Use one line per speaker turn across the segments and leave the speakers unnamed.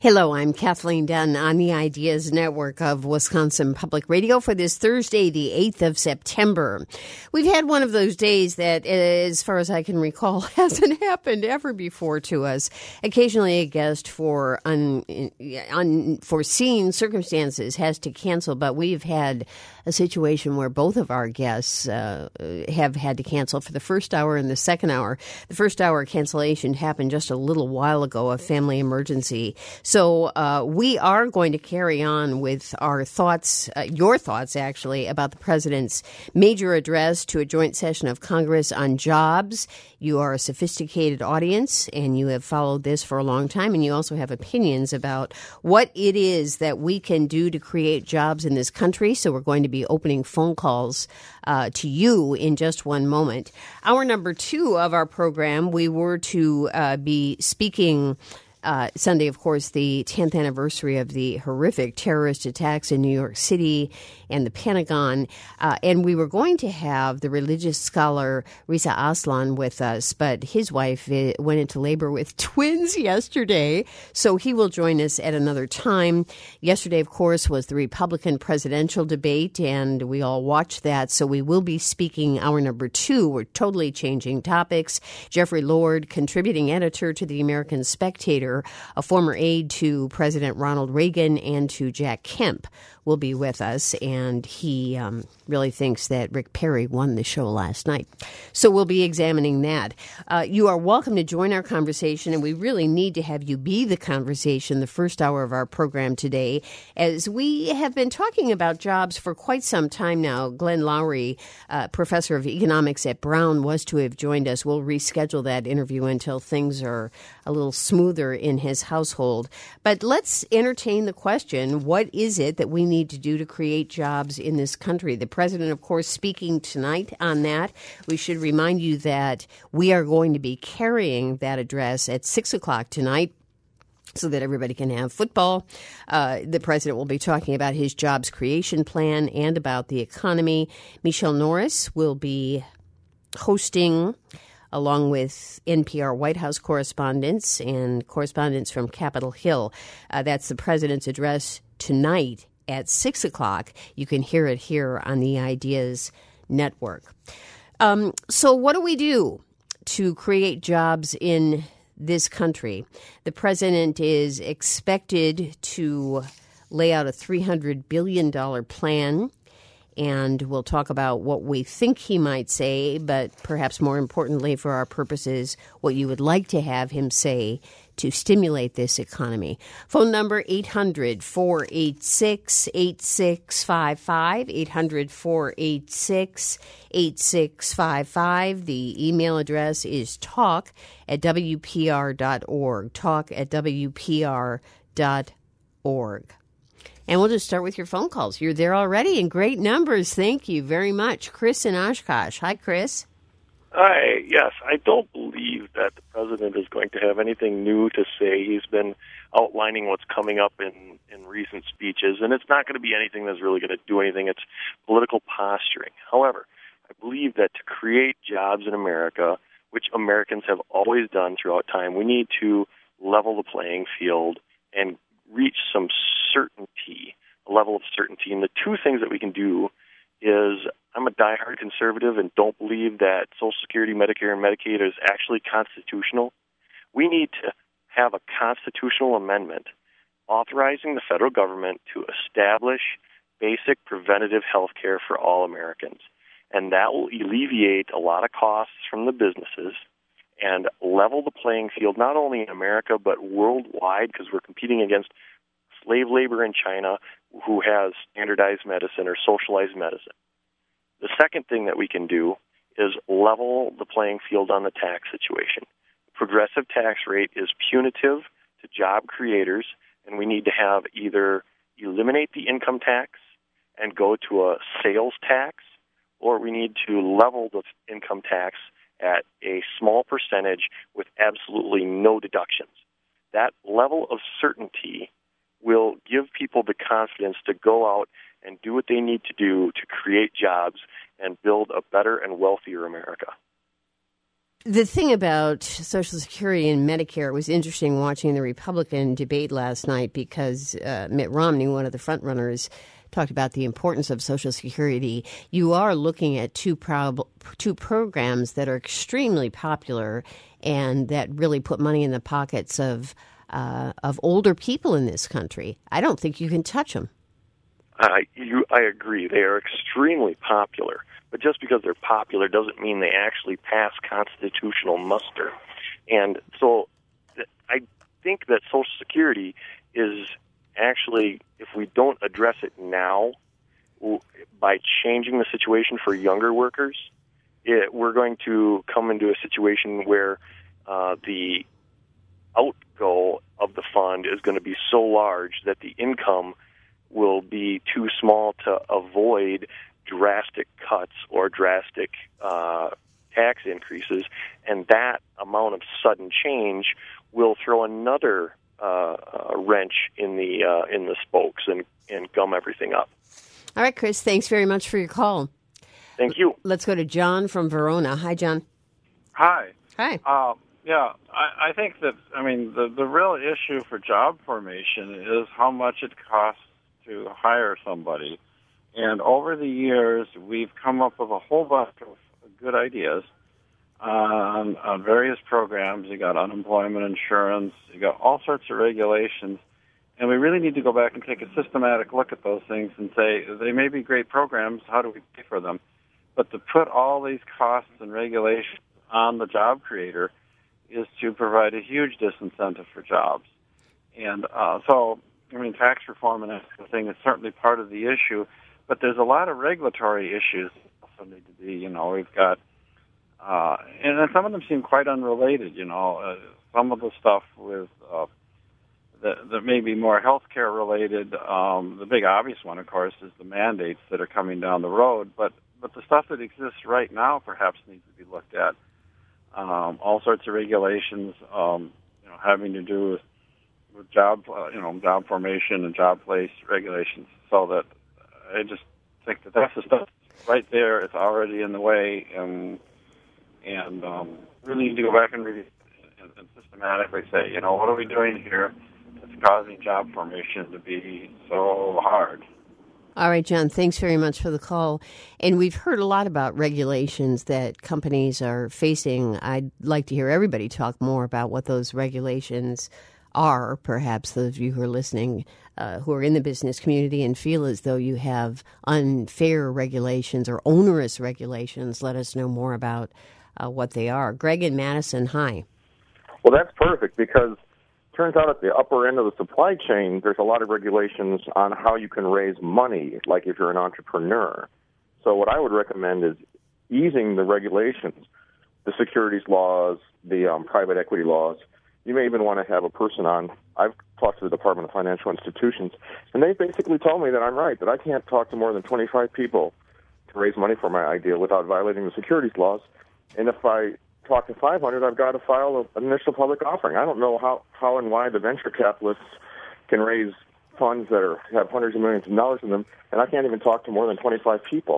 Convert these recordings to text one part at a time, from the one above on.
Hello, I'm Kathleen Dunn on the Ideas Network of Wisconsin Public Radio for this Thursday, the 8th of September. We've had one of those days that, as far as I can recall, hasn't happened ever before to us. Occasionally a guest for unforeseen circumstances has to cancel, but we've had a situation where both of our guests have had to cancel for the first hour and the second hour. The first hour cancellation happened just a little while ago, a family emergency. So we are going to carry on with our thoughts, your thoughts actually, about the president's major address to a joint session of Congress on jobs. You are a sophisticated audience and you have followed this for a long time, and you also have opinions about what it is that we can do to create jobs in this country. So we're going to be opening phone calls to you in just one moment. Hour number 2 of our program, we were to be speaking Sunday, of course, the 10th anniversary of the horrific terrorist attacks in New York City and the Pentagon. And we were going to have the religious scholar Reza Aslan with us, but his wife went into labor with twins yesterday, so he will join us at another time. Yesterday, of course, was the Republican presidential debate, and we all watched that, so we will be speaking hour number 2. We're totally changing topics. Jeffrey Lord, contributing editor to the American Spectator, a former aide to President Ronald Reagan and to Jack Kemp, will be with us, and he really thinks that Rick Perry won the show last night. So we'll be examining that. You are welcome to join our conversation, and we really need to have you be the conversation the first hour of our program today, as we have been talking about jobs for quite some time now. Glenn Loury, professor of economics at Brown, was to have joined us. We'll reschedule that interview until things are a little smoother in his household. But let's entertain the question, what is it that we need to do to create jobs in this country? The president, of course, speaking tonight on that. We should remind you that we are going to be carrying that address at 6 o'clock tonight, so that everybody can have football. The president will be talking about his jobs creation plan and about the economy. Michelle Norris will be hosting, along with NPR White House correspondents and correspondents from Capitol Hill. That's the president's address tonight at 6 o'clock. You can hear it here on the Ideas Network. So what do we do to create jobs in this country? The president is expected to lay out a $300 billion plan, and we'll talk about what we think he might say, but perhaps more importantly for our purposes, what you would like to have him say to stimulate this economy. Phone number 800-486-8655, 800-486-8655. The email address is talk@wpr.org, talk@wpr.org. And we'll just start with your phone calls. You're there already in great numbers. Thank you very much. Chris in Oshkosh. Hi, Chris.
Hi. Yes, I don't believe that the president is going to have anything new to say. He's been outlining what's coming up in recent speeches, and it's not going to be anything that's really going to do anything. It's political posturing. However, I believe that to create jobs in America, which Americans have always done throughout time, we need to level the playing field and reach some certainty, a level of certainty. And the two things that we can do is, I'm a diehard conservative and don't believe that Social Security, Medicare, and Medicaid is actually constitutional. We need to have a constitutional amendment authorizing the federal government to establish basic preventative health care for all Americans. And that will alleviate a lot of costs from the businesses and level the playing field, not only in America, but worldwide, because we're competing against slave labor in China, who has standardized medicine or socialized medicine. The second thing that we can do is level the playing field on the tax situation. The progressive tax rate is punitive to job creators, and we need to have either eliminate the income tax and go to a sales tax, or we need to level the income tax at a small percentage with absolutely no deductions. That level of certainty will give people the confidence to go out and do what they need to do to create jobs and build a better and wealthier America.
The thing about Social Security and Medicare was interesting watching the Republican debate last night because Mitt Romney, one of the frontrunners, talked about the importance of Social Security. You are looking at two programs that are extremely popular and that really put money in the pockets of older people in this country. I don't think you can touch them.
I agree. They are extremely popular. But just because they're popular doesn't mean they actually pass constitutional muster. And so I think that Social Security is actually, if we don't address it now, by changing the situation for younger workers, we're going to come into a situation where the outgo of the fund is going to be so large that the income will be too small to avoid drastic cuts or drastic tax increases, and that amount of sudden change will throw another wrench in the spokes and gum everything up.
All right, Chris, thanks very much for your call.
Thank you.
Let's go to John from Verona. Hi, John.
Hi.
Hi.
I think that, the real issue for job formation is how much it costs to hire somebody. And over the years, we've come up with a whole bunch of good ideas on various programs. You got unemployment insurance, you got all sorts of regulations, and we really need to go back and take a systematic look at those things and say, they may be great programs, how do we pay for them? But to put all these costs and regulations on the job creator is to provide a huge disincentive for jobs. And tax reform and that sort of thing is certainly part of the issue. But there's a lot of regulatory issues that also need to be, we've got, and some of them seem quite unrelated, some of the stuff with that may be more healthcare related. The big obvious one, of course, is the mandates that are coming down the road. But the stuff that exists right now perhaps needs to be looked at. All sorts of regulations, having to do with job formation and job place regulations, so that I just think that that's the stuff right there. It's already in the way, and really need to go back and read and systematically say, what are we doing here that's causing job formation to be so hard?
All right, John, thanks very much for the call. And we've heard a lot about regulations that companies are facing. I'd like to hear everybody talk more about what those regulations are. Perhaps those of you who are listening who are in the business community and feel as though you have unfair regulations or onerous regulations, let us know more about what they are. Greg in Madison, hi.
Well, that's perfect, because it turns out at the upper end of the supply chain, there's a lot of regulations on how you can raise money, like if you're an entrepreneur. So what I would recommend is easing the regulations, the securities laws, the private equity laws. You may even want to have a person on. I've talked to the Department of Financial Institutions, and they basically told me that I'm right, that I can't talk to more than 25 people to raise money for my idea without violating the securities laws. And if I talk to 500, I've got to file an initial public offering. I don't know how and why the venture capitalists can raise funds that have hundreds of millions of dollars in them, and I can't even talk to more than 25 people.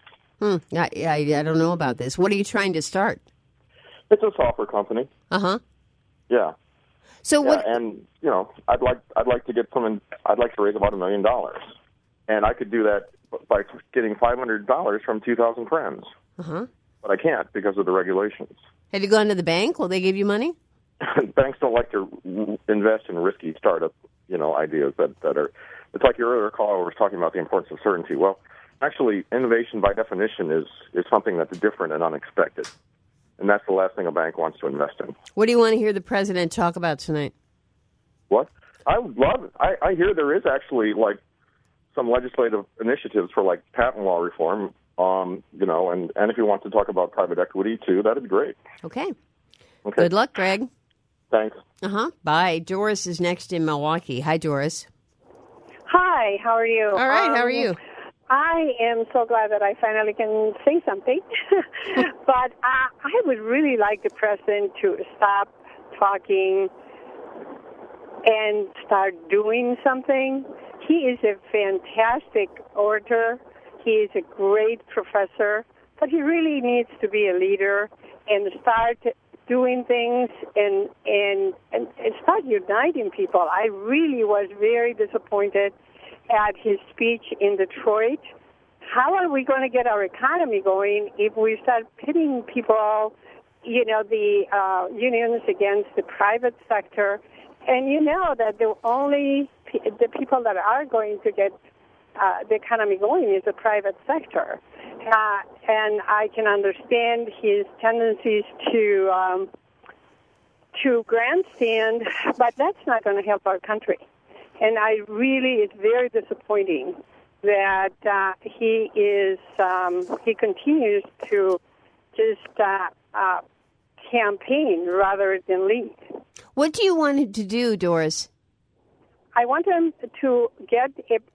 I don't know about this. What are you trying to start?
It's a software company.
Uh-huh.
Yeah.
So what?
And I'd like to get someone. I'd like to raise about $1 million, and I could do that by getting $500 from 2,000 friends.
Uh-huh.
But I can't because of the regulations.
Have you gone to the bank? Will they give you money?
Banks don't like to invest in risky startup, ideas that are. It's like your other caller was talking about the importance of certainty. Well, actually, innovation by definition is something that's different and unexpected. And that's the last thing a bank wants to invest in.
What do you want to hear the president talk about tonight?
What? I would love it. I hear there is actually some legislative initiatives for patent law reform, and if he wants to talk about private equity too, that'd be great.
Okay. Good luck, Greg.
Thanks.
Bye. Doris is next in Milwaukee. Hi, Doris.
Hi, how are you?
All right, how are you?
I am so glad that I finally can say something. But I would really like the president to stop talking and start doing something. He is a fantastic orator. He is a great professor, but he really needs to be a leader start doing things and start uniting people. I really was very disappointed at his speech in Detroit. How are we going to get our economy going if we start pitting people, the unions against the private sector? And you know that the people that are going to get the economy going is the private sector. And I can understand his tendencies to grandstand, but that's not going to help our country. And it's very disappointing that he continues to just campaign rather than lead.
What do you want him to do, Doris?
I want him to get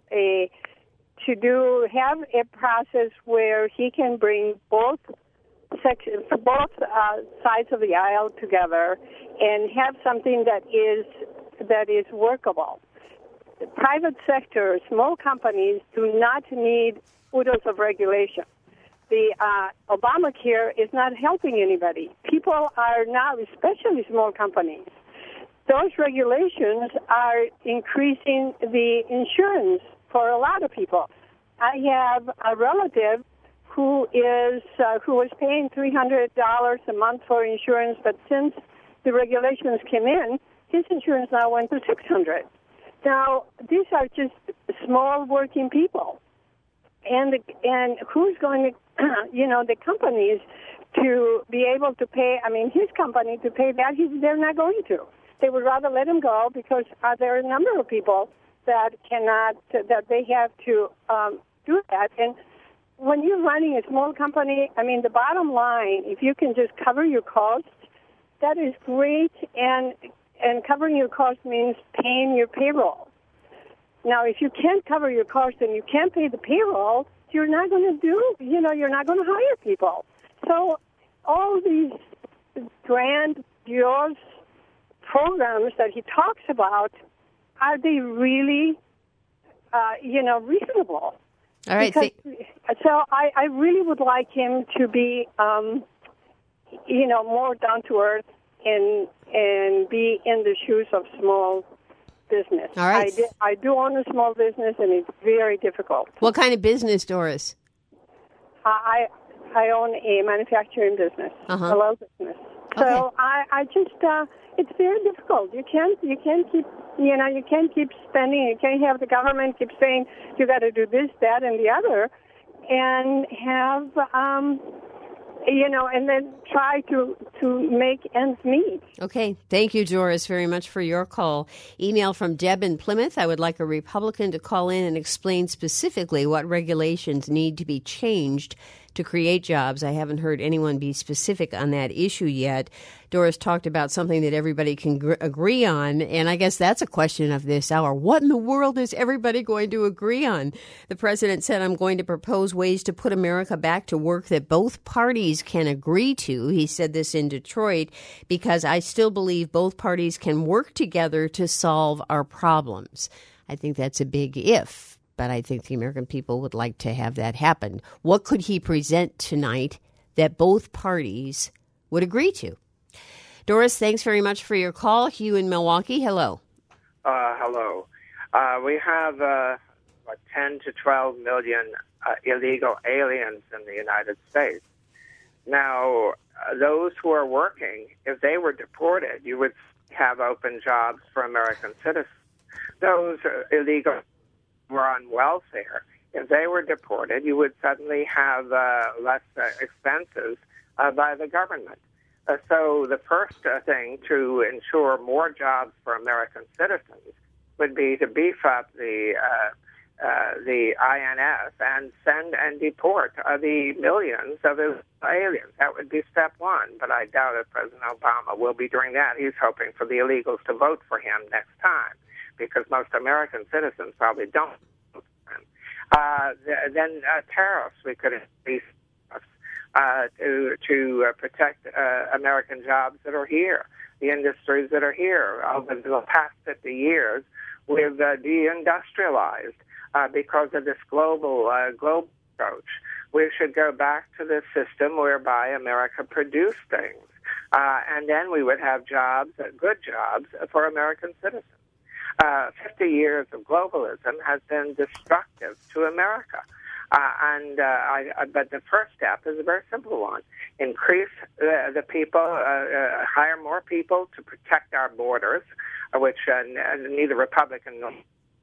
have a process where he can bring both sides of the aisle together and have something that is workable. The private sector, small companies, do not need oodles of regulation. The Obamacare is not helping anybody. People are now, especially small companies, those regulations are increasing the insurance for a lot of people. I have a relative who was paying $300 a month for insurance, but since the regulations came in, his insurance now went to $600. Now, these are just small working people, and who's going to, the companies to be able to pay? I mean, his company to pay that, they're not going to. They would rather let him go because there are a number of people that they have to do that. And when you're running a small company, I mean, the bottom line, if you can just cover your costs, that is great. And covering your costs means paying your payroll. Now, if you can't cover your costs and you can't pay the payroll, you're not going to you're not going to hire people. So all these grandiose programs that he talks about, are they really, reasonable?
All right.
So I really would like him to be, more down to earth and be in the shoes of small business.
All right.
I do own a small business, and it's very difficult.
What kind of business, Doris?
I own a manufacturing business, a low business. So
Okay.
I just it's very difficult. You can't keep spending. You can't have the government keep saying you got to do this, that, and the other, and have and then try to make ends meet.
Okay. Thank you, Doris, very much for your call. Email from Deb in Plymouth. I would like a Republican to call in and explain specifically what regulations need to be changed to create jobs. I haven't heard anyone be specific on that issue yet. Doris talked about something that everybody can agree on, and I guess that's a question of this hour. What in the world is everybody going to agree on? The president said, I'm going to propose ways to put America back to work that both parties can agree to. He said this in Detroit, because I still believe both parties can work together to solve our problems. I think that's a big if, but I think the American people would like to have that happen. What could he present tonight that both parties would agree to? Doris, thanks very much for your call. Hugh in Milwaukee, hello.
Hello. We have 10 to 12 million illegal aliens in the United States. Now, those who are working, if they were deported, you would have open jobs for American citizens. Those illegal were on welfare. If they were deported, you would suddenly have less expenses by the government. So the first thing to ensure more jobs for American citizens would be to beef up the INS and send and deport the millions of aliens. That would be step one, but I doubt if President Obama will be doing that. He's hoping for the illegals to vote for him next time, because most American citizens probably don't vote for him. Then tariffs, we could increase to protect American jobs that are here, the industries that are here. Over the past 50 years, we've deindustrialized because of this global approach. we should go back to the system whereby America produced things. And then we would have jobs, good jobs, for American citizens. 50 years of globalism has been destructive to America. But the first step is a very simple one. Increase the people, hire more people to protect our borders, which neither Republican nor...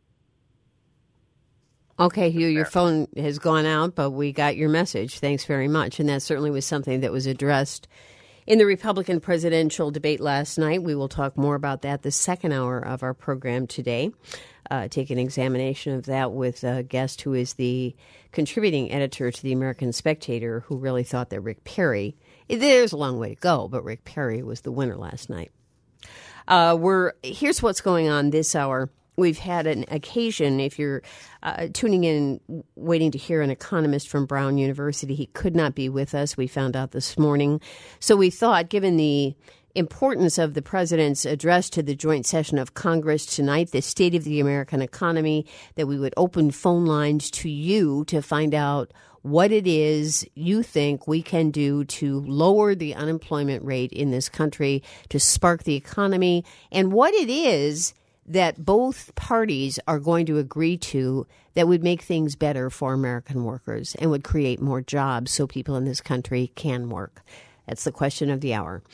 Okay, Hugh, your phone has gone out, but we got your message. Thanks very much. And that certainly was something that was addressed in the Republican presidential debate last night. We will talk more about that the second hour of our program today. Take an examination of that with a guest who is the contributing editor to the American Spectator, who really thought that Rick Perry, there's a long way to go, but Rick Perry was the winner last night. Here's what's going on this hour. We've had an occasion, if you're tuning in, waiting to hear an economist from Brown University. He could not be with us, we found out this morning. So we thought, given the importance of the president's address to the joint session of Congress tonight, the state of the American economy, that we would open phone lines to you to find out what it is you think we can do to lower the unemployment rate in this country, to spark the economy, and what it is that both parties are going to agree to that would make things better for American workers and would create more jobs so people in this country can work. That's the question of the hour.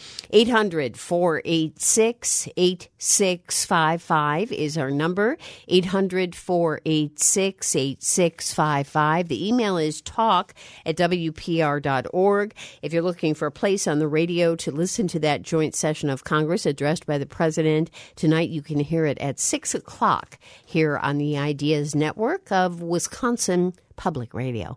800-486-8655 is our number. 800-486-8655. The email is talk@wpr.org. If you're looking for a place on the radio to listen to that joint session of Congress addressed by the president tonight, you can hear it at 6 o'clock here on the Ideas Network of Wisconsin Public Radio.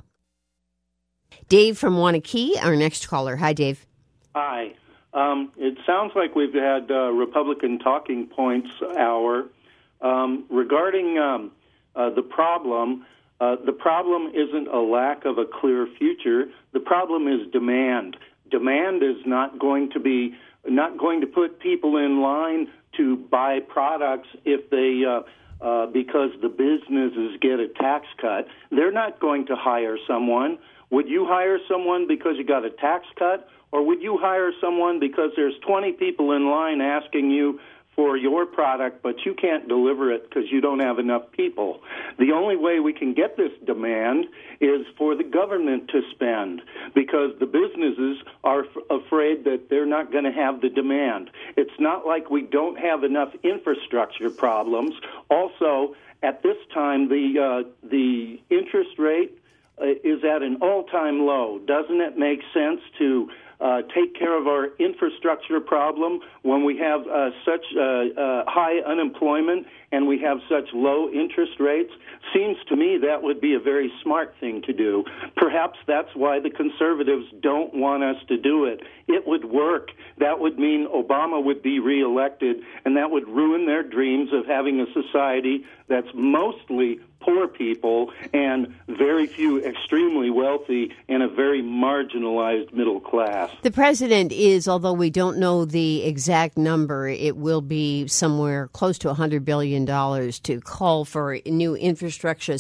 Dave from Waunakee, our next caller. Hi, Dave.
Hi. It sounds like we've had Republican talking points hour regarding the problem. The problem isn't a lack of a clear future. The problem is demand. Demand is not going to put people in line to buy products if they because the businesses get a tax cut. They're not going to hire someone. Would you hire someone because you got a tax cut, or would you hire someone because there's 20 people in line asking you for your product, but you can't deliver it because you don't have enough people? The only way we can get this demand is for the government to spend, because the businesses are afraid that they're not going to have the demand. It's not like we don't have enough infrastructure problems. Also, at this time, the interest rate is at an all-time low. Doesn't it make sense to take care of our infrastructure problem when we have such high unemployment and we have such low interest rates? Seems to me that would be a very smart thing to do. Perhaps that's why the conservatives don't want us to do it. It would work. That would mean Obama would be reelected, and that would ruin their dreams of having a society that's mostly poor people and very few extremely wealthy and a very marginalized middle class.
The president is, although we don't know the exact number, it will be somewhere close to $100 billion to call for new infrastructure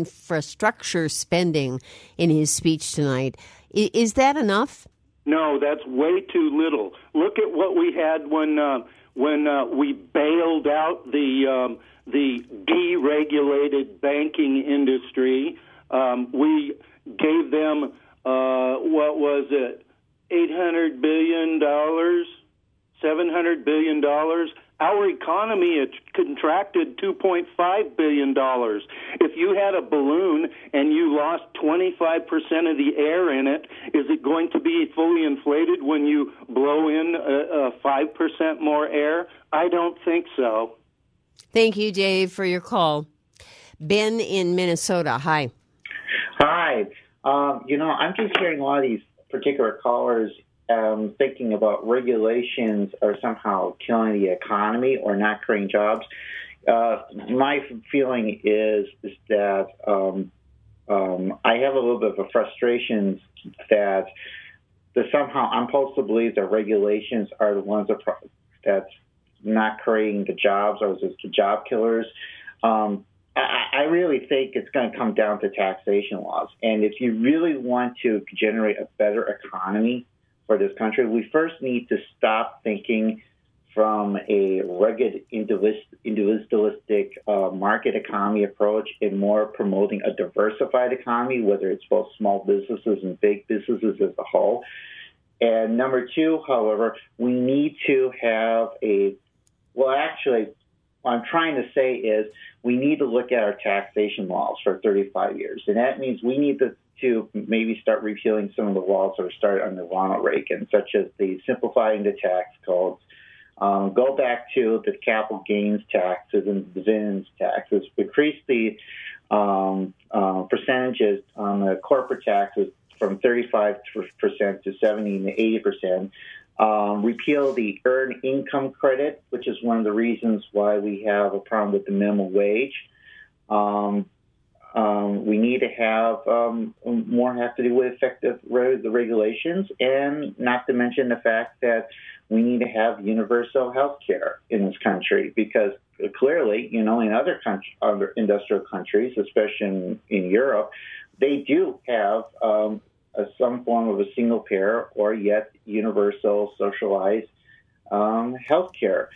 spending in his speech tonight. Is that enough?
No, that's way too little. Look at what we had when we bailed out the deregulated banking industry. We gave them, what was it, $800 billion, $700 billion. Our economy had contracted $2.5 billion. If you had a balloon and you lost 25% of the air in it, is it going to be fully inflated when you blow in 5% more air? I don't think so.
Thank you, Dave, for your call. Ben in Minnesota. Hi.
Hi. I'm just hearing a lot of these particular callers thinking about regulations are somehow killing the economy or not creating jobs. My feeling is that I have a little bit of a frustration that somehow I'm supposed to believe that regulations are the ones that's not creating the jobs or just the job killers. I really really think it's going to come down to taxation laws. And if you really want to generate a better economy for this country, we first need to stop thinking from a rugged individualistic market economy approach and more promoting a diversified economy, whether it's both small businesses and big businesses as a whole. And number two, however, we need to have what I'm trying to say is we need to look at our taxation laws for 35 years. And that means we need to maybe start repealing some of the laws that were started under Ronald Reagan, such as the simplifying the tax codes, go back to the capital gains taxes and dividends taxes, increase the percentages on the corporate taxes from 35% to 70 to 80%. Repeal the earned income credit, which is one of the reasons why we have a problem with the minimum wage. We need to have more have to do with effective regulations, and not to mention the fact that we need to have universal health care in this country, because clearly, in other industrial countries, especially in Europe, they do have some form of a single payer or yet universal socialized health care,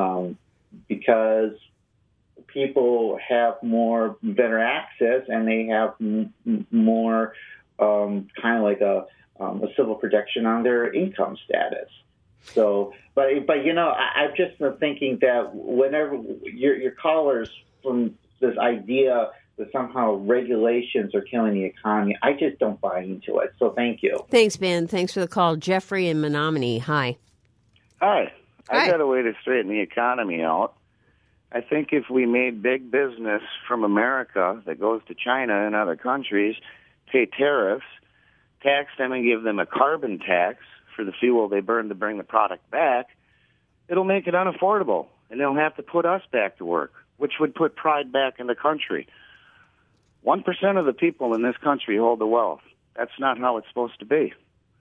because people have better access, and they have more kind of like a civil protection on their income status. So, but I'm just thinking that whenever your callers from this idea that somehow regulations are killing the economy, I just don't buy into it. So thank you.
Thanks, Ben. Thanks for the call. Jeffrey in Menominee. Hi.
Hi. I got a way to straighten the economy out. I think if we made big business from America that goes to China and other countries pay tariffs, tax them and give them a carbon tax for the fuel they burn to bring the product back, it'll make it unaffordable, and they'll have to put us back to work, which would put pride back in the country. 1% of the people in this country hold the wealth. That's not how it's supposed to be.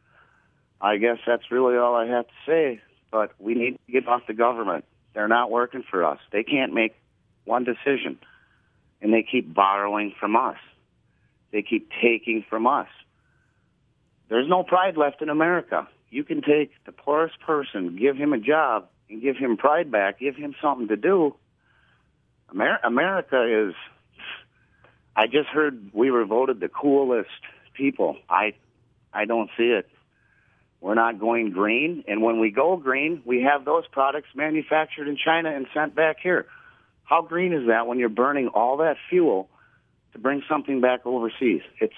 I guess that's really all I have to say, but we need to get off the government. They're not working for us. They can't make one decision, and they keep borrowing from us. They keep taking from us. There's no pride left in America. You can take the poorest person, give him a job, and give him pride back, give him something to do. America is... I just heard we were voted the coolest people. I don't see it. We're not going green, and when we go green, we have those products manufactured in China and sent back here. How green is that when you're burning all that fuel to bring something back overseas? It's,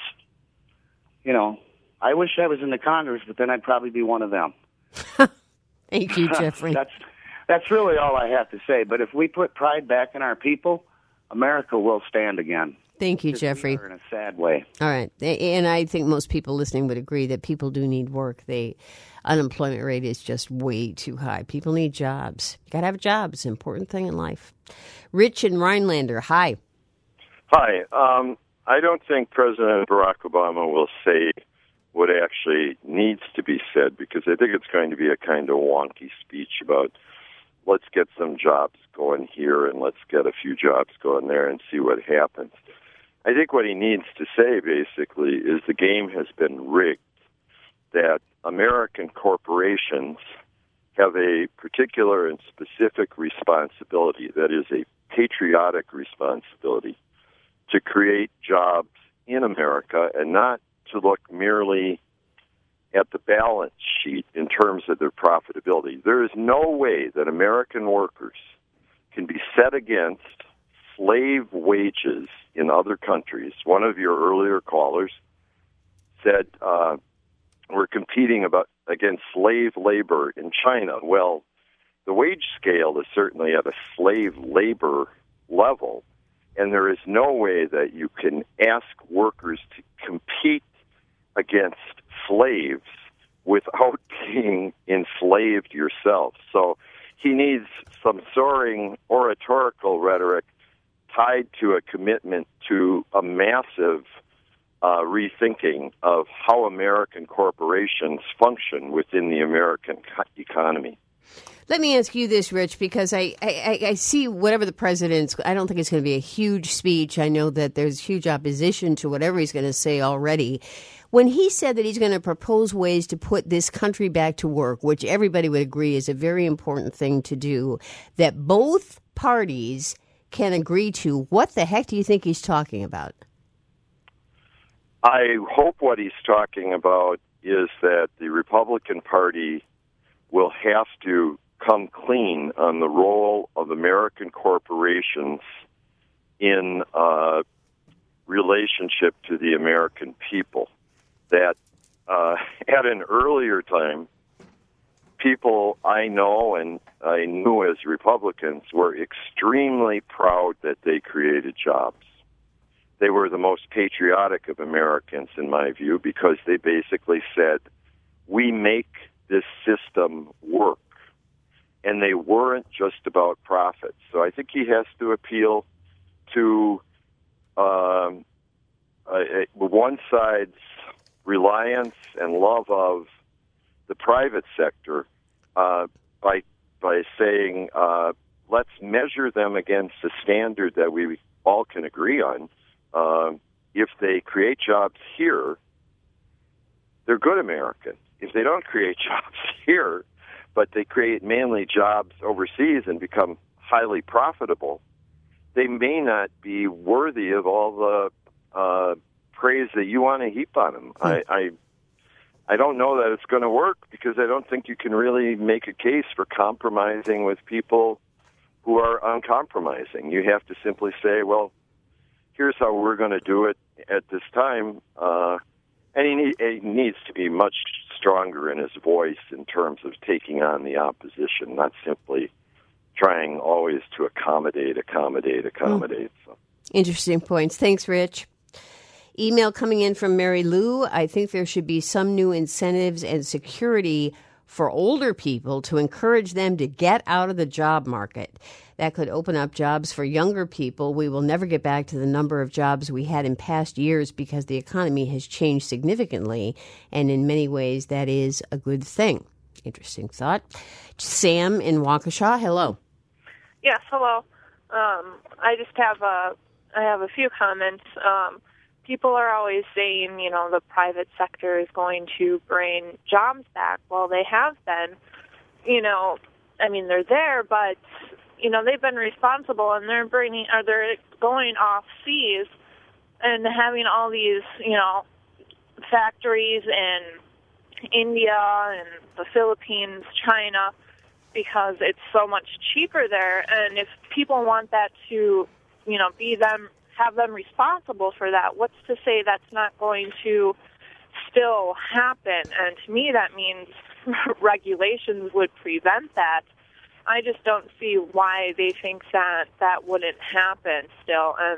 I wish I was in the Congress, but then I'd probably be one of them.
Thank you, Jeffrey.
That's really all I have to say. But if we put pride back in our people, America will stand again.
Thank you, Jeffrey.
In a sad way.
All right. And I think most people listening would agree that people do need work. The unemployment rate is just way too high. People need jobs. You got to have a job. It's an important thing in life. Rich in Rhinelander. Hi.
Hi. I don't think President Barack Obama will say what actually needs to be said, because I think it's going to be a kind of wonky speech about let's get some jobs going here and let's get a few jobs going there and see what happens. I think what he needs to say, basically, is the game has been rigged, that American corporations have a particular and specific responsibility, that is a patriotic responsibility, to create jobs in America and not to look merely at the balance sheet in terms of their profitability. There is no way that American workers can be set against slave wages in other countries. One of your earlier callers said we're competing against slave labor in China. Well, the wage scale is certainly at a slave labor level, and there is no way that you can ask workers to compete against slaves without being enslaved yourself. So he needs some soaring oratorical rhetoric tied to a commitment to a massive rethinking of how American corporations function within the American economy.
Let me ask you this, Rich, because I see whatever the president's, I don't think it's going to be a huge speech. I know that there's huge opposition to whatever he's going to say already. When he said that he's going to propose ways to put this country back to work, which everybody would agree is a very important thing to do, that both parties can agree to, what the heck do you think he's talking about?
I hope what he's talking about is that the Republican Party will have to come clean on the role of American corporations in relationship to the American people. That at an earlier time, people I know and I knew as Republicans were extremely proud that they created jobs. They were the most patriotic of Americans, in my view, because they basically said, we make this system work. And they weren't just about profits. So I think he has to appeal to one side's reliance and love of the private sector by saying, let's measure them against a standard that we all can agree on. If they create jobs here, they're good American. If they don't create jobs here, but they create mainly jobs overseas and become highly profitable, they may not be worthy of all the praise that you want to heap on them. I don't know that it's going to work, because I don't think you can really make a case for compromising with people who are uncompromising. You have to simply say, well, here's how we're going to do it at this time. And he needs to be much stronger in his voice in terms of taking on the opposition, not simply trying always to accommodate. So.
Interesting points. Thanks, Rich. Email coming in from Mary Lou. I think there should be some new incentives and security for older people to encourage them to get out of the job market. That could open up jobs for younger people. We will never get back to the number of jobs we had in past years because the economy has changed significantly, and in many ways that is a good thing. Interesting thought. Sam in Waukesha, hello.
Yes, hello. I just have a few comments. People are always saying, the private sector is going to bring jobs back. Well, they have been. They're there, but they've been responsible, and they're going off seas and having all these, factories in India and the Philippines, China, because it's so much cheaper there. And if people want that to, have them responsible for that, what's to say that's not going to still happen? And to me, that means regulations would prevent that. I just don't see why they think that wouldn't happen still. And,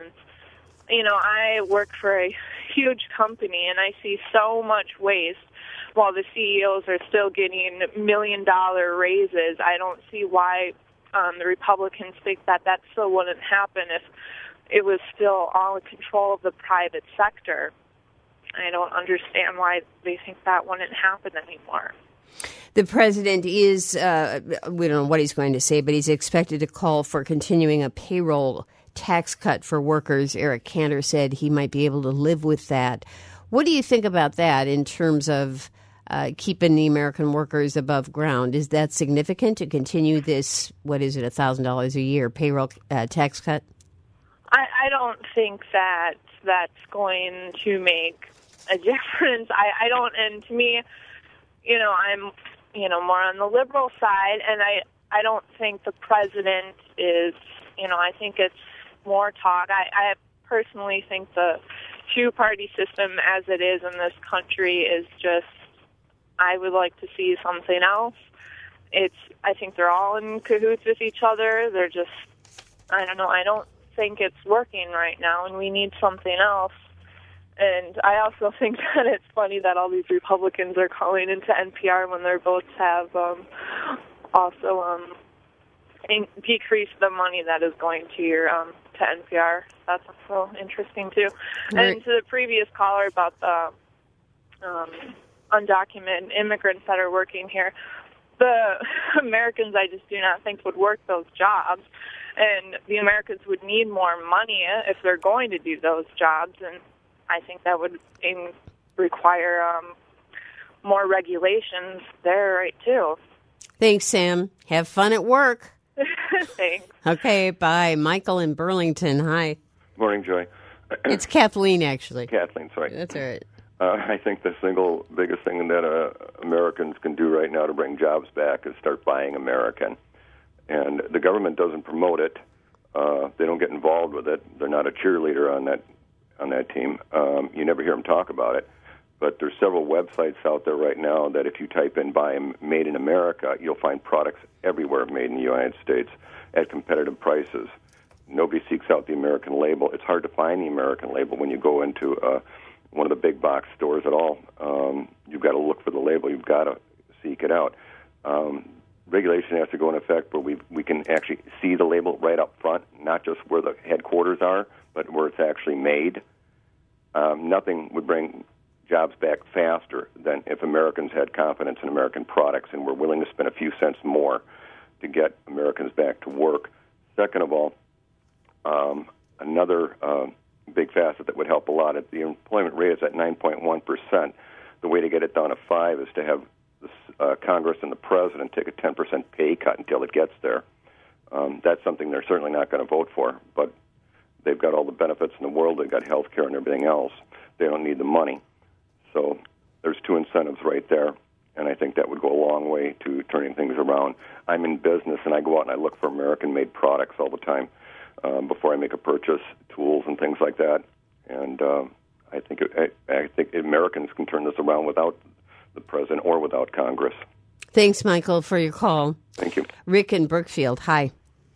I work for a huge company, and I see so much waste while the CEOs are still getting $1 million raises. I don't see why the Republicans think that still wouldn't happen if it was still all in control of the private sector. I don't understand why they think that wouldn't happen anymore.
The president is, we don't know what he's going to say, but he's expected to call for continuing a payroll tax cut for workers. Eric Cantor said he might be able to live with that. What do you think about that in terms of keeping the American workers above ground? Is that significant to continue this, what is it, $1,000 a year payroll tax cut?
I don't think that's going to make a difference. I don't, and to me, I'm, more on the liberal side, and I don't think the president is, I think it's more talk. I personally think the two-party system as it is in this country is just, I would like to see something else. I think they're all in cahoots with each other. They're just, I don't know, I don't think it's working right now, and we need something else. And I also think that it's funny that all these Republicans are calling into NPR when their votes have also decreased the money that is going to your to NPR. That's also interesting too. Right. And to the previous caller about the undocumented immigrants that are working here, the Americans, I just do not think, would work those jobs. And the Americans would need more money if they're going to do those jobs. And I think that would require more regulations there, right, too.
Thanks, Sam. Have fun at work.
Thanks.
Okay, bye. Michael in Burlington, hi.
Morning, Joy.
It's Kathleen, actually.
Kathleen, sorry.
That's all right.
I think the single biggest thing that Americans can do right now to bring jobs back is start buying American. And the government doesn't promote it. They don't get involved with it. They're not a cheerleader on that team. You never hear them talk about it. But there's several websites out there right now that if you type in "buy made in America," you'll find products everywhere made in the United States at competitive prices. Nobody seeks out the American label. It's hard to find the American label when you go into one of the big box stores at all. You've got to look for the label. You've got to seek it out. Regulation has to go in effect where we can actually see the label right up front, not just where the headquarters are, but where it's actually made. Nothing would bring jobs back faster than if Americans had confidence in American products and were willing to spend a few cents more to get Americans back to work. Second of all, another big facet that would help a lot, if the employment rate is at 9.1%, the way to get it down to 5 is to have Congress and the President take a 10% pay cut until it gets there. That's something they're certainly not going to vote for, but they've got all the benefits in the world. They've got health care and everything else. They don't need the money. So there's two incentives right there, and I think that would go a long way to turning things around. I'm in business, and I go out and I look for American-made products all the time before I make a purchase, tools and things like that. And I think Americans can turn this around without the President or without Congress.
Thanks, Michael, for your call.
Thank you.
Rick in Brookfield, hi.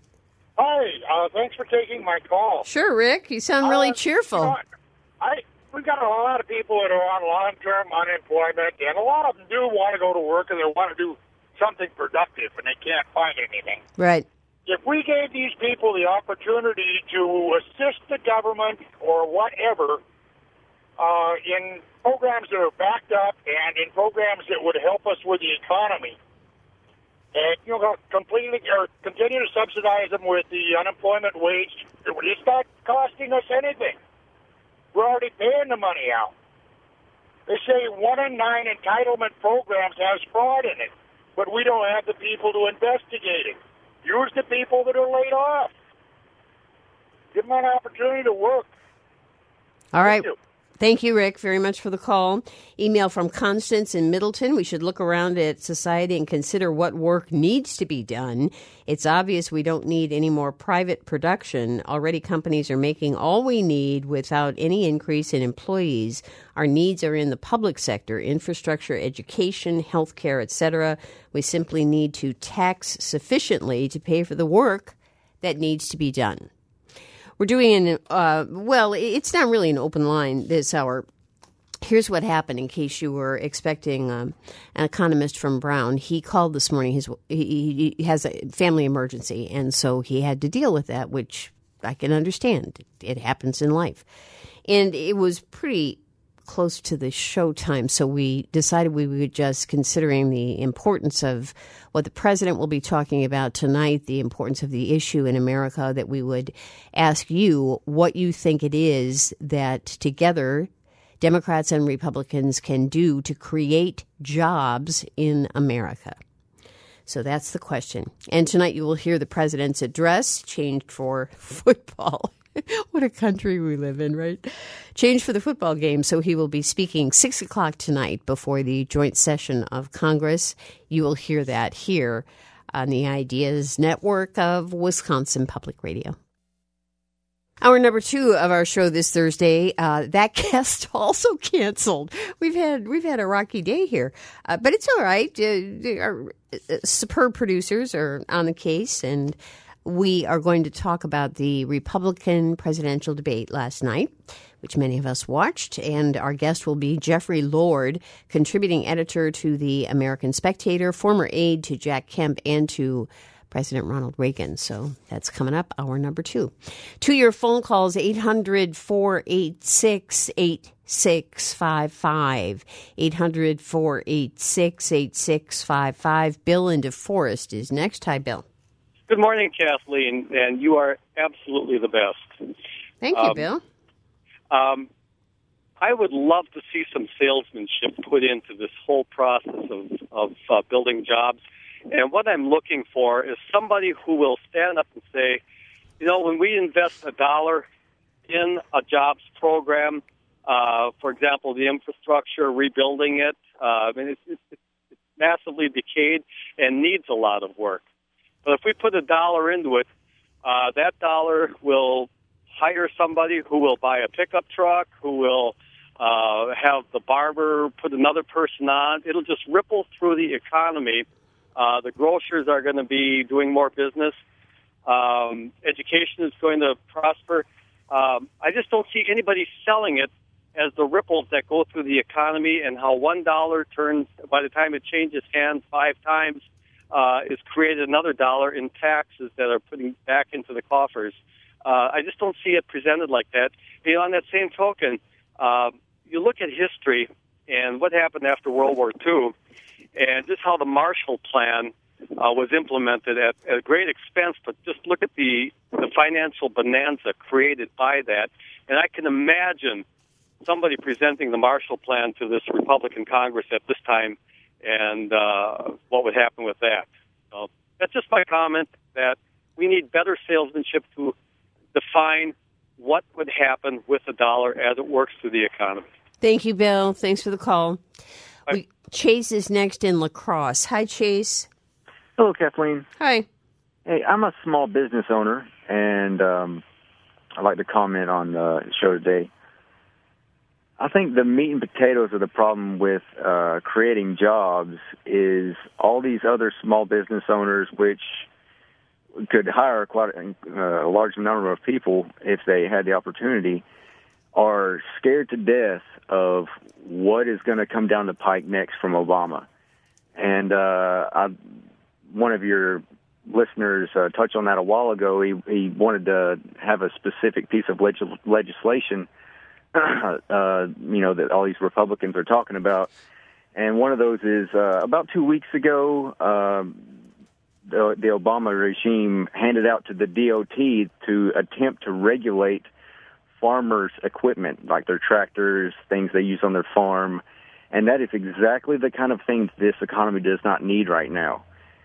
Hi, thanks for taking my call.
Sure, Rick. You sound really cheerful.
You know, we've got a lot of people that are on long-term unemployment, and a lot of them do want to go to work and they want to do something productive, and they can't find anything.
Right.
If we gave these people the opportunity to assist the government or whatever in programs that are backed up and in programs that would help us with the economy, and continue to subsidize them with the unemployment wage, it's not costing us anything. We're already paying the money out. They say 1 in 9 entitlement programs has fraud in it, but we don't have the people to investigate it. Use the people that are laid off. Give them an opportunity to work.
All right. Thank you, Rick, very much for the call. Email from Constance in Middleton. We should look around at society and consider what work needs to be done. It's obvious we don't need any more private production. Already companies are making all we need without any increase in employees. Our needs are in the public sector, infrastructure, education, healthcare, etc. We simply need to tax sufficiently to pay for the work that needs to be done. We're doing it's not really an open line this hour. Here's what happened in case you were expecting an economist from Brown. He called this morning. He has a family emergency, and so he had to deal with that, which I can understand. It happens in life. And it was pretty close to the show time, so we decided we would just, considering the importance of what the president will be talking about tonight, the importance of the issue in America, that we would ask you what you think it is that together Democrats and Republicans can do to create jobs in America. So that's the question. And tonight you will hear the president's address, changed for football. What a country we live in, right? Changed for the football game. So he will be speaking 6 o'clock tonight before the joint session of Congress. You will hear that here on the Ideas Network of Wisconsin Public Radio. Hour number 2 of our show this Thursday, that guest also canceled. We've had a rocky day here, but it's all right. Our superb producers are on the case, and we are going to talk about the Republican presidential debate last night, which many of us watched, and our guest will be Jeffrey Lord, contributing editor to the American Spectator, former aide to Jack Kemp and to President Ronald Reagan. So that's coming up, hour number 2. To your phone calls, 800-486-86 800-486-8655. 800-486-8655. Bill in DeForest is next. Hi, Bill.
Good morning, Kathleen, and you are absolutely the best.
Thank you, Bill.
I would love to see some salesmanship put into this whole process of building jobs. And what I'm looking for is somebody who will stand up and say, you know, when we invest $1 in a jobs program, for example, the infrastructure, rebuilding it, it's massively decayed and needs a lot of work. But if we put $1 into it, that dollar will hire somebody who will buy a pickup truck, who will have the barber put another person on. It'll just ripple through the economy. The grocers are going to be doing more business. Education is going to prosper. I just don't see anybody selling it as the ripples that go through the economy and how $1 turns, by the time it changes hands 5 times, is created another $1 in taxes that are putting back into the coffers. I just don't see it presented like that. You know, on that same token, you look at history and what happened after World War II, and just how the Marshall Plan was implemented at great expense, but just look at the financial bonanza created by that. And I can imagine somebody presenting the Marshall Plan to this Republican Congress at this time and what would happen with that. So that's just my comment, that we need better salesmanship to define what would happen with $1 as it works through the economy.
Thank you, Bill. Thanks for the call. Chase is next in La Crosse. Hi, Chase.
Hello, Kathleen.
Hi.
Hey, I'm a small business owner, and I'd like to comment on the show today. I think the meat and potatoes of the problem with creating jobs is all these other small business owners, which could hire quite a large number of people if they had the opportunity, are scared to death of what is going to come down the pike next from Obama. And one of your listeners touched on that a while ago. He wanted to have a specific piece of legislation, that all these Republicans are talking about. And one of those is about 2 weeks ago, the Obama regime handed out to the DOT to attempt to regulate farmers' equipment, like their tractors, things they use on their farm. And that is exactly the kind of thing this economy does not need right now.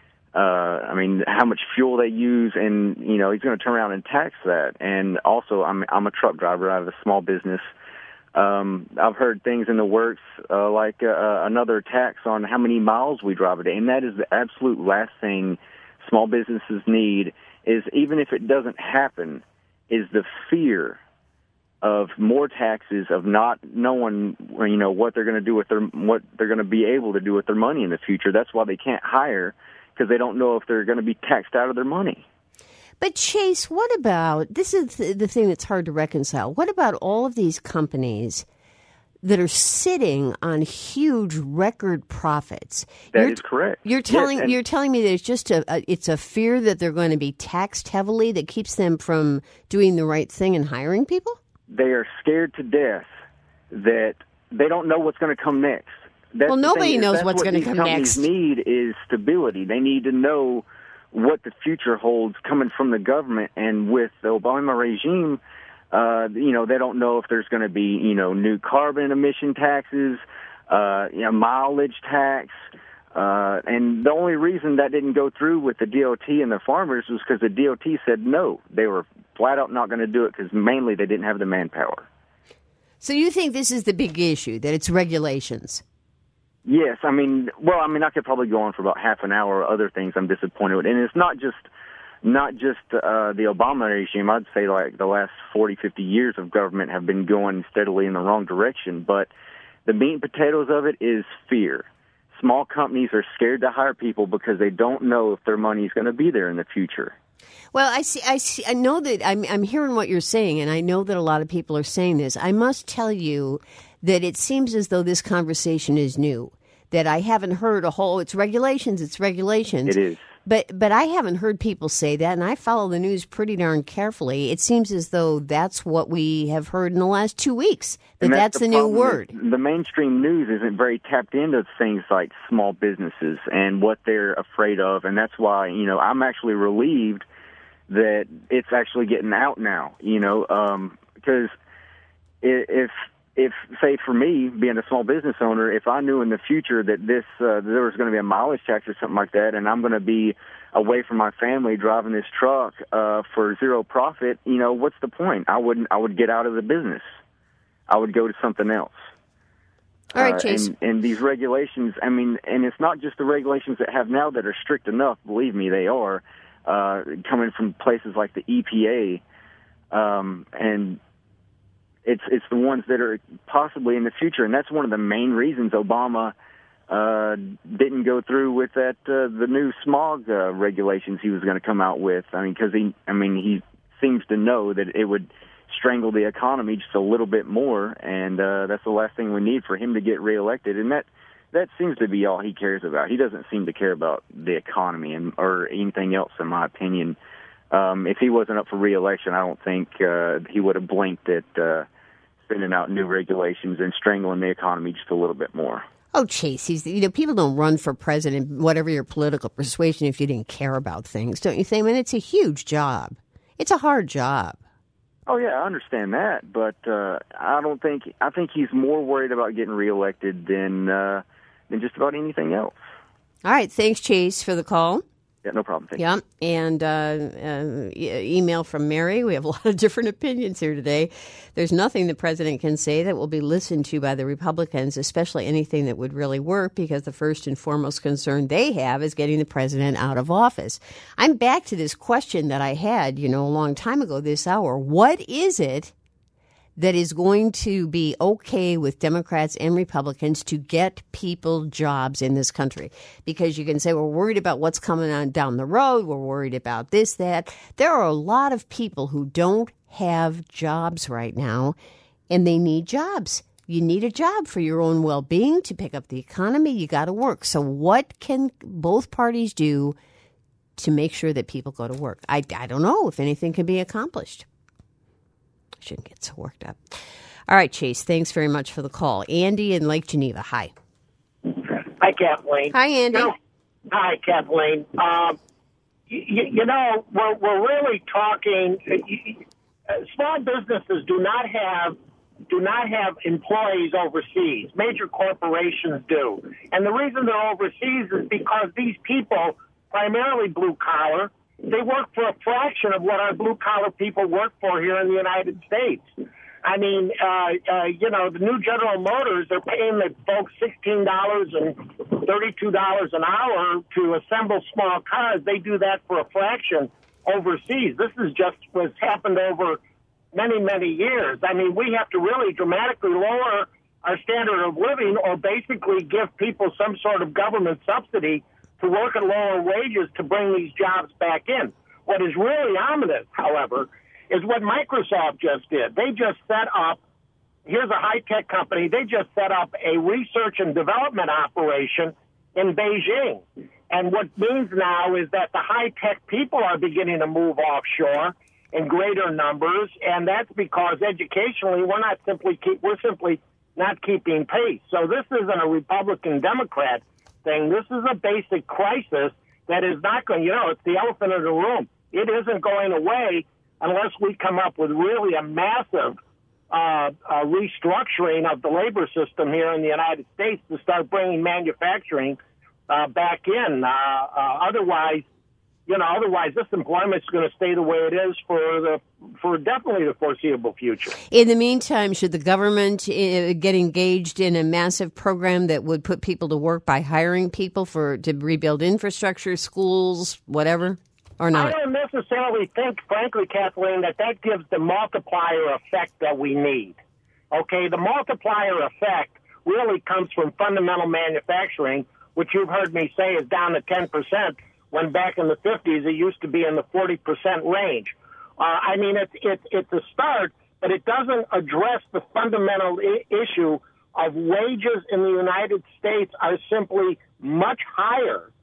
How much fuel they use, and, he's going to turn around and tax that. And also, I'm a truck driver. I have a small business. I've heard things in the works like another tax on how many miles we drive a day. And that is the absolute last thing small businesses need, is, even if it doesn't happen, is the fear of more taxes, of not knowing, what they're going to do with what they're going to be able to do with their money in the future. That's why they can't hire, because they don't know if they're going to be taxed out of their money.
But Chase, what about, this is the thing that's hard to reconcile, what about all of these companies that are sitting on huge record profits?
That is correct.
You're telling me that it's just it's a fear that they're going to be taxed heavily that keeps them from doing the right thing and hiring people?
They are scared to death that they don't know what's going to come next.
Well, nobody knows what's going to come next.
What these companies need is stability. They need to know what the future holds coming from the government. And with the Obama regime, they don't know if there's going to be, new carbon emission taxes, mileage tax. And the only reason that didn't go through with the DOT and the farmers was because the DOT said no. They were flat out not going to do it because mainly they didn't have the manpower.
So you think this is the big issue, that it's regulations?
Yes. I could probably go on for about half an hour. Other things I'm disappointed with. And it's not just the Obama regime. I'd say like the last 40, 50 years of government have been going steadily in the wrong direction. But the meat and potatoes of it is fear. Small companies are scared to hire people because they don't know if their money is going to be there in the future.
Well, I see. I know that I'm hearing what you're saying, and I know that a lot of people are saying this. I must tell you that it seems as though this conversation is new, that I haven't heard it's regulations.
It is.
But I haven't heard people say that, and I follow the news pretty darn carefully. It seems as though that's what we have heard in the last 2 weeks, that's the new word.
The mainstream news isn't very tapped into things like small businesses and what they're afraid of, and that's why, I'm actually relieved that it's actually getting out now, because if say for me, being a small business owner, if I knew in the future that there was going to be a mileage tax or something like that, and I'm going to be away from my family driving this truck for zero profit, what's the point? I would get out of the business. I would go to something else.
All right, Chase.
And these regulations, and it's not just the regulations that have now that are strict enough. Believe me, they are coming from places like the EPA, and it's the ones that are possibly in the future, and that's one of the main reasons Obama didn't go through with that the new smog regulations he was going to come out with. Because he seems to know that it would strangle the economy just a little bit more, and that's the last thing we need for him to get reelected. And that seems to be all he cares about. He doesn't seem to care about the economy or anything else, in my opinion. If he wasn't up for reelection, I don't think he would have blinked at sending out new regulations and strangling the economy just a little bit more.
Oh, Chase, people don't run for president, whatever your political persuasion, if you didn't care about things, don't you think? It's a huge job. It's a hard job.
Oh, yeah, I understand that, but I think he's more worried about getting reelected than just about anything else.
All right, thanks, Chase, for the call.
Yeah, no problem. Thank you.
Yeah, and email from Mary. We have a lot of different opinions here today. There's nothing the president can say that will be listened to by the Republicans, especially anything that would really work, because the first and foremost concern they have is getting the president out of office. I'm back to this question that I had, a long time ago this hour. What is it that is going to be okay with Democrats and Republicans to get people jobs in this country? Because you can say, we're worried about what's coming on down the road. We're worried about this, that. There are a lot of people who don't have jobs right now, and they need jobs. You need a job for your own well-being, to pick up the economy. You got to work. So what can both parties do to make sure that people go to work? I don't know if anything can be accomplished. Shouldn't get so worked up. All right, Chase, thanks very much for the call. Andy in Lake Geneva, hi.
Hi, Kathleen.
Hi, Andy.
Hi, Kathleen. We're really talking. Small businesses do not have employees overseas. Major corporations do, and the reason they're overseas is because these people, primarily blue collar, they work for a fraction of what our blue-collar people work for here in the United States. The new General Motors, they're paying the folks $16 and $32 an hour to assemble small cars. They do that for a fraction overseas. This is just what's happened over many, many years. We have to really dramatically lower our standard of living, or basically give people some sort of government subsidy to work at lower wages to bring these jobs back in. What is really ominous, however, is what Microsoft just did. They just set up, here's a high-tech company, they just set up a research and development operation in Beijing. And what means now is that the high-tech people are beginning to move offshore in greater numbers, and that's because educationally we're simply not keeping pace. So this isn't a Republican-Democrat thing. This is a basic crisis that is not going, it's the elephant in the room. It isn't going away unless we come up with really a massive restructuring of the labor system here in the United States to start bringing manufacturing back in. Otherwise this employment is going to stay the way it is for definitely the foreseeable future.
In the meantime, should the government get engaged in a massive program that would put people to work by hiring people to rebuild infrastructure, schools, whatever, or not?
I don't necessarily think, frankly, Kathleen, that gives the multiplier effect that we need. Okay, the multiplier effect really comes from fundamental manufacturing, which you've heard me say is down to 10%, when back in the 50s it used to be in the 40% range. It's a start, but it doesn't address the fundamental issue of wages in the United States are simply much higher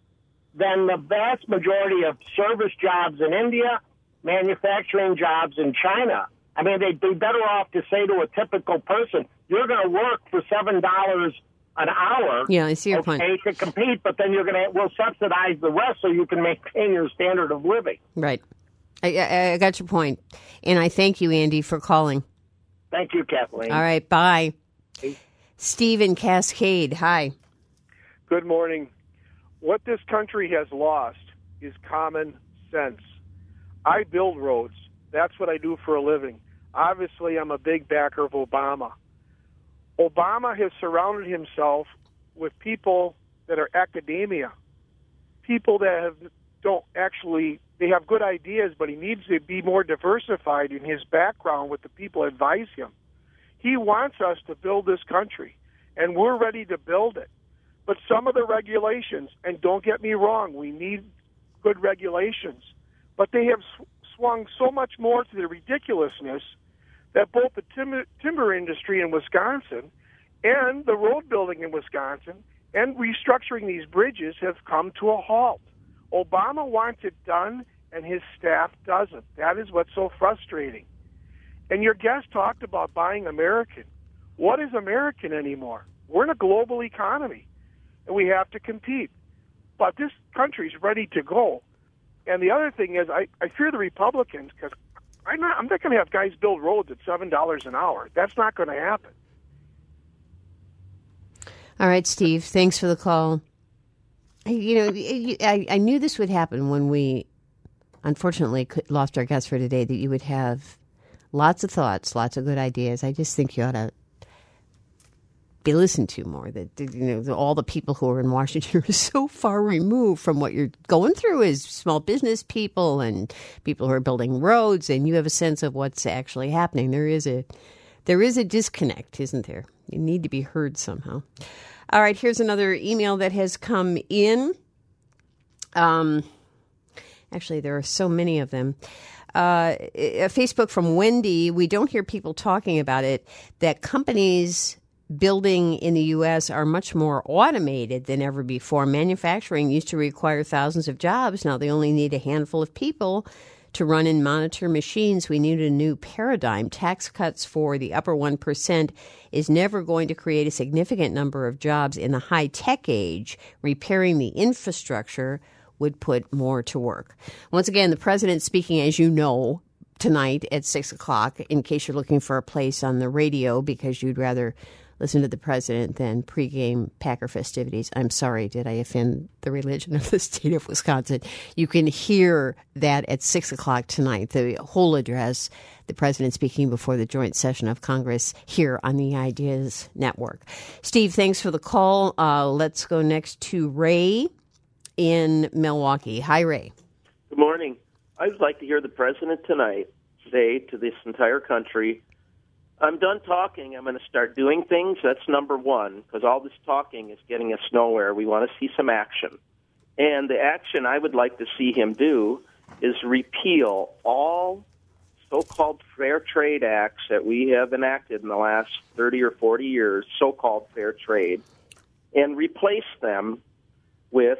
than the vast majority of service jobs in India, manufacturing jobs in China. I mean, they'd be better off to say to a typical person, you're going to work for $7 an hour.
Yeah, I see your point.
To compete, but then we'll subsidize the rest so you can maintain your standard of living.
Right. I got your point. And I thank you, Andy, for calling.
Thank you, Kathleen.
All right, bye. Steve in Cascade, hi.
Good morning. What this country has lost is common sense. I build roads. That's what I do for a living. Obviously, I'm a big backer of Obama. Obama has surrounded himself with people that are academia, people that they have good ideas, but he needs to be more diversified in his background with the people that advise him. He wants us to build this country, and we're ready to build it. But some of the regulations, and don't get me wrong, we need good regulations, but they have swung so much more to the ridiculousness that both the timber industry in Wisconsin and the road building in Wisconsin and restructuring these bridges have come to a halt. Obama wants it done, and his staff doesn't. That is what's so frustrating. And your guest talked about buying American. What is American anymore? We're in a global economy, and we have to compete. But this country's ready to go. And the other thing is, I fear the Republicans, because I'm not going to have guys build roads at $7 an hour. That's not going to happen.
All right, Steve, thanks for the call. I knew this would happen when we, unfortunately, lost our guest for today, that you would have lots of thoughts, lots of good ideas. I just think you ought to be listened to more. That all the people who are in Washington are so far removed from what you're going through as small business people and people who are building roads, and you have a sense of what's actually happening. There is a disconnect, isn't there? You need to be heard somehow. All right, here's another email that has come in. Actually, there are so many of them. A Facebook from Wendy. We don't hear people talking about it, that companies building in the U.S. are much more automated than ever before. Manufacturing used to require thousands of jobs. Now they only need a handful of people to run and monitor machines. We need a new paradigm. Tax cuts for the upper 1% is never going to create a significant number of jobs in the high-tech age. Repairing the infrastructure would put more to work. Once again, the president speaking, as you know, tonight at 6 o'clock, in case you're looking for a place on the radio because you'd rather listen to the president than pregame Packer festivities. I'm sorry, did I offend the religion of the state of Wisconsin? You can hear that at 6 o'clock tonight, the whole address, the president speaking before the joint session of Congress here on the Ideas Network. Steve, thanks for the call. Let's go next to Ray in Milwaukee. Hi, Ray.
Good morning. I would like to hear the president tonight say to this entire country, I'm done talking. I'm going to start doing things. That's number one, because all this talking is getting us nowhere. We want to see some action. And the action I would like to see him do is repeal all so-called fair trade acts that we have enacted in the last 30 or 40 years, so-called fair trade, and replace them with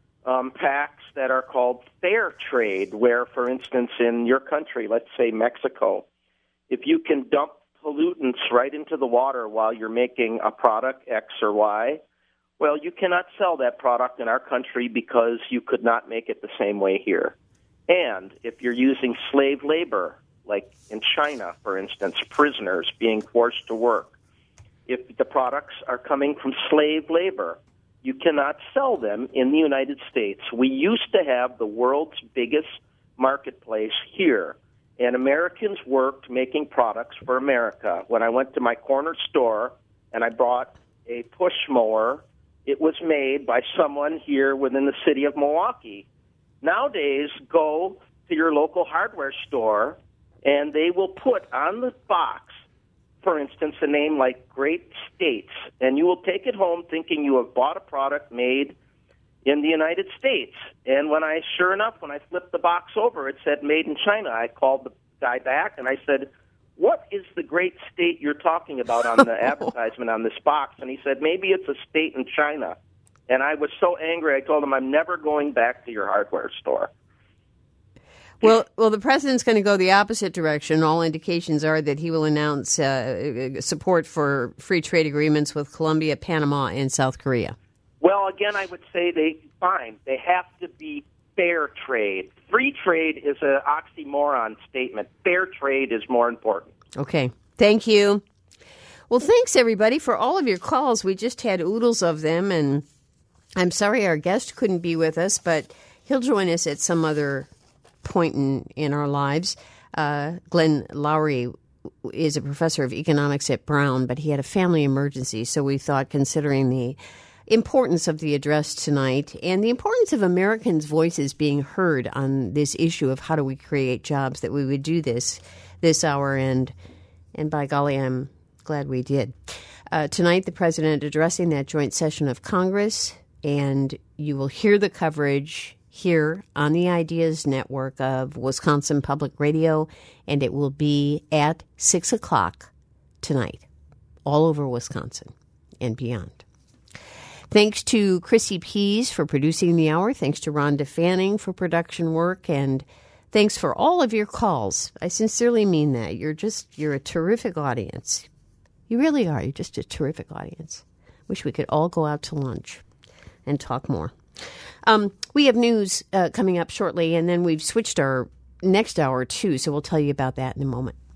pacts that are called fair trade, where, for instance, in your country, let's say Mexico, if you can dump pollutants right into the water while you're making a product X or Y, well, you cannot sell that product in our country because you could not make it the same way here. And if you're using slave labor, like in China, for instance, prisoners being forced to work, if the products are coming from slave labor, you cannot sell them in the United States. We used to have the world's biggest marketplace here, and Americans worked making products for America. When I went to my corner store and I bought a push mower, it was made by someone here within the city of Milwaukee. Nowadays, go to your local hardware store, and they will put on the box, for instance, a name like Great States, and you will take it home thinking you have bought a product made in the United States. And sure enough, when I flipped the box over, it said made in China. I called the guy back and I said, what is the great state you're talking about on the advertisement on this box? And he said, maybe it's a state in China. And I was so angry, I told him, I'm never going back to your hardware store.
Well, the president's going to go the opposite direction. All indications are that he will announce support for free trade agreements with Colombia, Panama, and South Korea.
Well, again, I would say fine. They have to be fair trade. Free trade is an oxymoron statement. Fair trade is more important.
Okay. Thank you. Well, thanks, everybody, for all of your calls. We just had oodles of them, and I'm sorry our guest couldn't be with us, but he'll join us at some other point in our lives. Glenn Lowry is a professor of economics at Brown, but he had a family emergency, so we thought, considering the importance of the address tonight and the importance of Americans' voices being heard on this issue of how do we create jobs, that we would do this hour, and by golly, I'm glad we did. Tonight, the president addressing that joint session of Congress, and you will hear the coverage here on the Ideas Network of Wisconsin Public Radio, and it will be at 6 o'clock tonight, all over Wisconsin and beyond. Thanks to Chrissy Pease for producing the hour. Thanks to Rhonda Fanning for production work, and thanks for all of your calls. I sincerely mean that. You're a terrific audience. You really are. You're just a terrific audience. Wish we could all go out to lunch and talk more. We have news coming up shortly, and then we've switched our next hour, too, so we'll tell you about that in a moment.